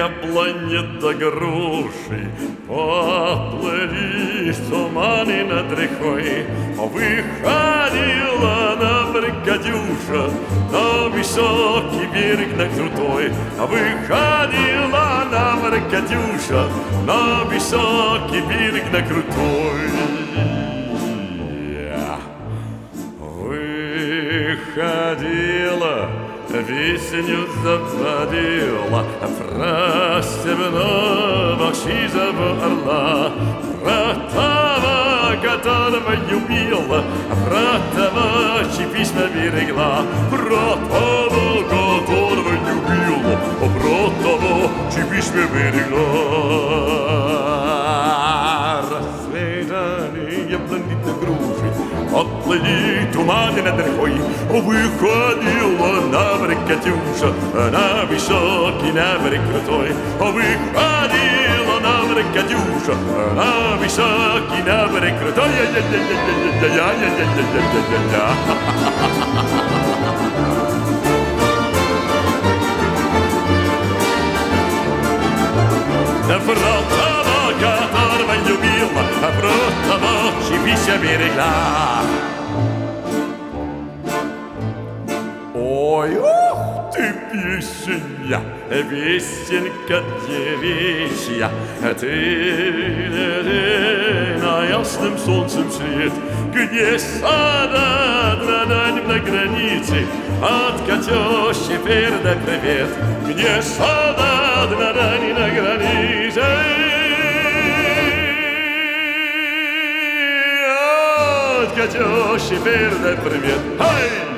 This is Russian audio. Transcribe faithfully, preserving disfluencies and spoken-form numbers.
яблони до груши поплылись туманы над рекой. Выходила на Катюша на высокий берег, на крутой. Выходила на Катюша на высокий берег, на крутой. Выходила, весню заводила, про степного сизого орла, про того, которого любила, про того, чьи письма берегла, про того, которого любила, про того, чьи письма берегла. Рассветали яблони до груши, отплыли туманы над рекой. Выходила на берег Катюша, на высокий, на берег крутой. Выходила на берег Катюша, на высокий, на берег крутой. Про того, которого любила, про того, чьи письма берегла. Ой, ох ты, песня, песенка девичья, ты, ты на ясным солнцем свет, где сада на дальнем на границе, от Катюши передай привет, где сада на дальнем на границе. Катюши передай привет. Ай!